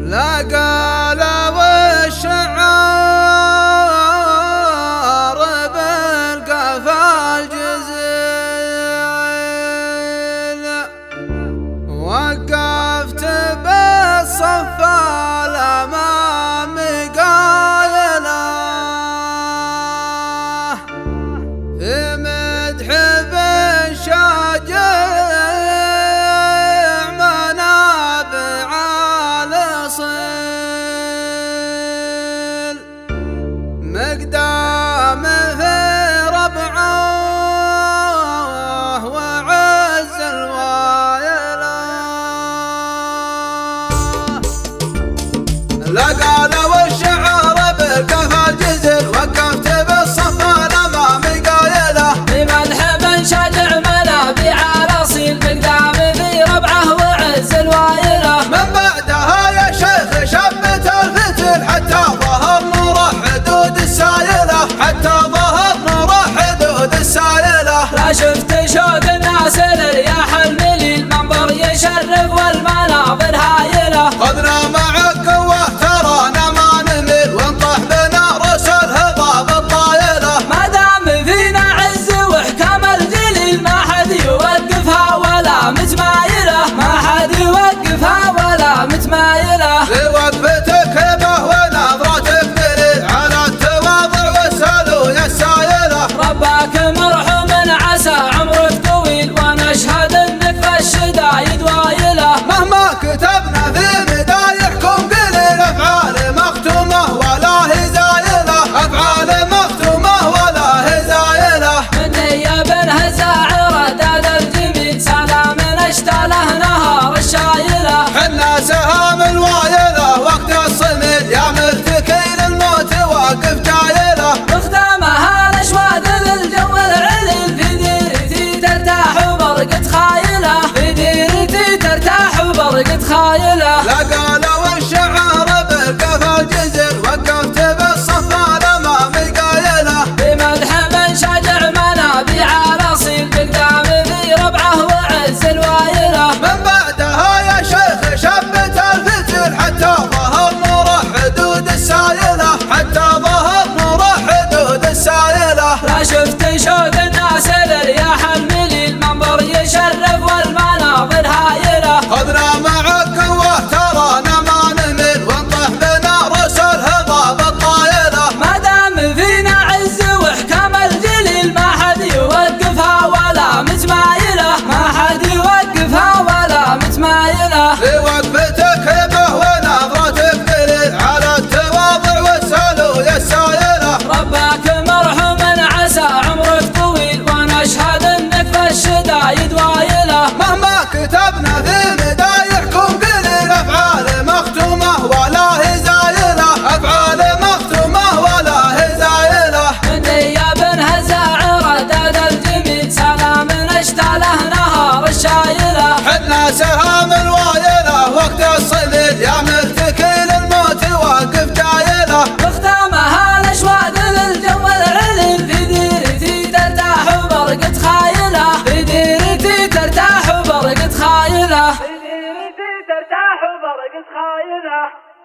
لا قال والشعار بالقفا الجزيل وقفت بالصف الأمام قايله في مدح بن شاجع منابع الأصيل مقدام في ربعه وعز الوايله لا قال والشعار بالقفا الجزل وقفت بالصف الأمام قايله بمدح بن شاجع منابع الأصيل مقدام في ربعه وعز الوايله من بعدها يا شيخ شبت الفتل حتى ظهر نور حدود السايله حتى ظهر نور حدود السايله لا شفت شوق الناس لرياح المليل منظر يشرف والمناظر هايله خذنا معك قوه ترانا ما نمل ونطح بنا رأس الهضاب الطايله ما دام فينا عز وحكام الجليل ما حد يوقفها ولا متمايله ما حد يوقفها ولا متمايله لوقفتك هبه ونظرتك دليل على التواضع والسلوك السايله ربك مرحوم عسى عمرك طويل ونشهد انك في الشدايد وايله مهما كتبنا في مدايحكم قليل افعال مختومه ولا هي زايله افعال مختومه ولا هي زايله مني يا بن هزاع رداد الجميل سلام اشتاله نهار الشايله حنا سهام الوايله وقت الصميل يا مرتكين الموت واقف جايله مختامها الاشواذ للجو العليل في ديرتي ترتاح وبرقة خايله في ديرتي ترتاح وبرقة خايله لا قال والشعار بالقفا الجزل وقفت بالصف الامام قايله بمدح من شاجع منابع الأصيل مقدام في ربعه وعز الوايله من بعدها يا شيخ شبت الفتل حتى ظهر نور حدود السايله حتى ظهر نور حدود السايله لا شفت شوق الناس لرياح المليل منظر يشرف والمناظر هايله خذنا معك قوه ترانا ما نمل ونطح بنا رأس الهضاب الطايله ما دام فينا عز وحكام الجليل ما حد يوقفها ولا متمايله ما حد يوقفها ولا متمايله لوقفتك هبه ونظرتك دليل على التواضع والسلوك السايله ربك مرحوم عسى عمرك طويل ونشهد انك في الشدايد وايله مهما كتبنا في مدايحكم قليل افعال مختومه ولا هي زايله افعال مختومه ولا هي زايله مني يا بن هزاع رداد الجميل سلام اشتاله نهار الشايله حنا سهام الوايله وقت الصميل يا مرتكين الموت واقف جايله مختامها الاشواذ للجو العليل في ديرتي ترتاح وبرقة خايله في ديرتي ترتاح وبرقة خايله في ديرتي ترتاح وبرقة خايله